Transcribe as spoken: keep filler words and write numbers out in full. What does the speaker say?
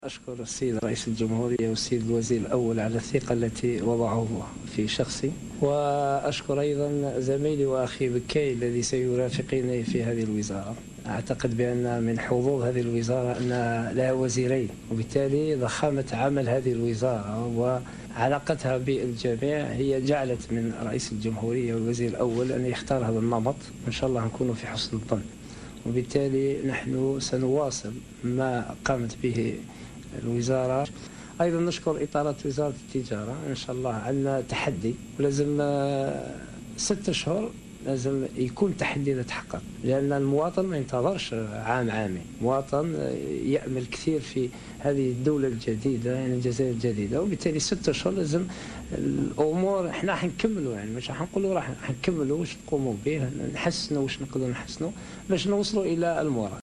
أشكر السيد رئيس الجمهورية والسيد الوزير الأول على الثقة التي وضعوه في شخصي، وأشكر أيضا زميلي وأخي بكي الذي سيرافقني في هذه الوزارة. أعتقد بأن من حظوظ هذه الوزارة أنها لها وزيرين، وبالتالي ضخامة عمل هذه الوزارة وعلاقتها بالجميع هي جعلت من رئيس الجمهورية والوزير الأول أن يختار هذا النمط، وإن شاء الله نكون في حسن الظن. وبالتالي نحن سنواصل ما قامت به الوزارة. أيضا نشكر إطارة وزارة التجارة. إن شاء الله عندنا تحدي، ولازم ست أشهر لازم يكون تحدي يتحقق، لأن المواطن ما ينتظرش عام عامين، المواطن يأمل كثير في هذه الدولة الجديدة، يعني الجزائر الجديدة، وبالتالي ست أشهر لازم الأمور احنا حنكملوا، يعني مش حنقولوا راح حنكملوا واش نقوموا به، نحسنوا واش نقدروا نحسنوا باش نوصلوا إلى المراد.